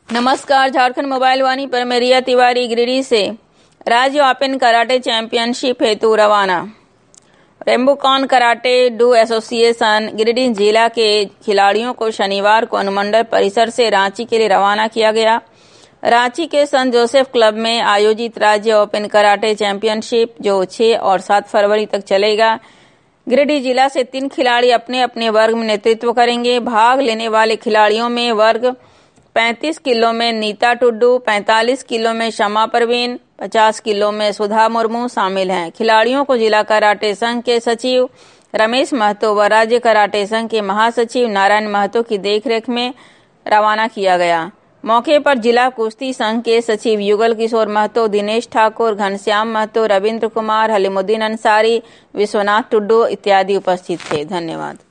नमस्कार, झारखंड मोबाइल वाणी पर मैं रिया तिवारी गिरिडीह से राज्य ओपन कराटे चैंपियनशिप हेतु रवाना। रेम्बुकॉन कराटे डू एसोसिएशन गिरिडीह जिला के खिलाड़ियों को शनिवार को अनुमंडल परिसर से रांची के लिए रवाना किया गया। रांची के संत जोसेफ क्लब में आयोजित राज्य ओपन कराटे चैंपियनशिप जो 6 और 7 फरवरी तक चलेगा। गिरिडीह जिला से 3 खिलाड़ी अपने अपने वर्ग में नेतृत्व करेंगे। भाग लेने वाले खिलाड़ियों में वर्ग 35 किलो में नीता टुड्डू, 45 किलो में शमा परवीन, 50 किलो में सुधा मुर्मू शामिल हैं। खिलाड़ियों को जिला कराटे संघ के सचिव रमेश महतो व राज्य कराटे संघ के महासचिव नारायण महतो की देखरेख में रवाना किया गया। मौके पर जिला कुश्ती संघ के सचिव युगल किशोर महतो, दिनेश ठाकुर, घनश्याम महतो, रविंद्र कुमार, हलीमुद्दीन अंसारी, विश्वनाथ टुड्डू इत्यादि उपस्थित थे। धन्यवाद।